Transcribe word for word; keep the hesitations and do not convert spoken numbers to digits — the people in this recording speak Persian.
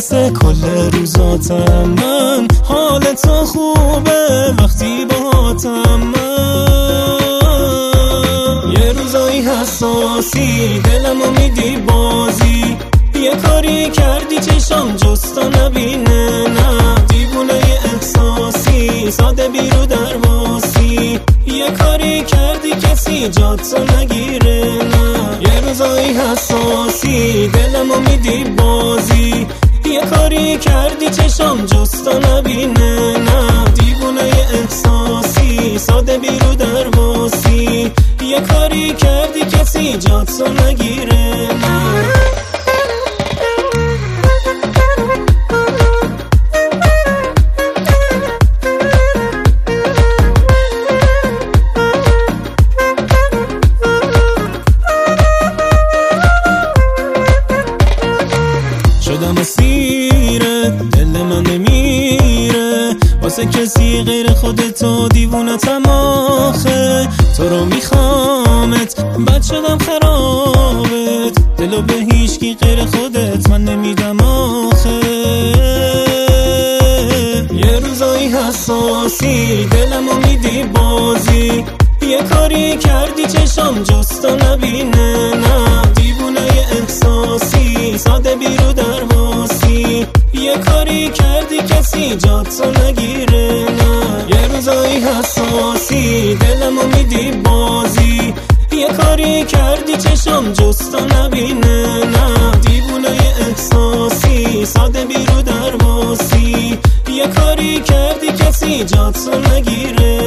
مثل کل روزاتم من، حال تو خوبه وقتی باهاتم من. یه روزایی حساسی دلمو میدی بازی، یه کاری کردی چشام جستا نبینه، نه دیوونه احساسی ساده بیرو درواسی، یه کاری کردی کسی جاتو نگیره، نه یه روزایی حساسی دلمو میدی بازی، یه کاری کردی چشام جستا نبینه، نه دیوونه احساسی ساده بیرو درواسی، یه کاری کردی کسی جاتو نگیره، نه. شدم اسیره دل من نمیره واسه کسی غیر خودتو، دیوونتم آخه تو رو میخوامت، بد شدم خرابت، دلو به هیچکی غیر خودت من نمیدم آخه. یه روزایی حساسی دلمو میدی بازی، یه کاری کردی چشام جستا نبینه، نه دیوونه احساسی ساده بیرو درواسی، یه کاری کردی کسی جاتو نگیره، نه یه روزایی حساسی دلمو میدی بازی، یه کاری کردی چشام جستا نبینه، نه دیوونه احساسی ساده بیرو درواسی، یه کاری کردی کسی جاتو نگیره.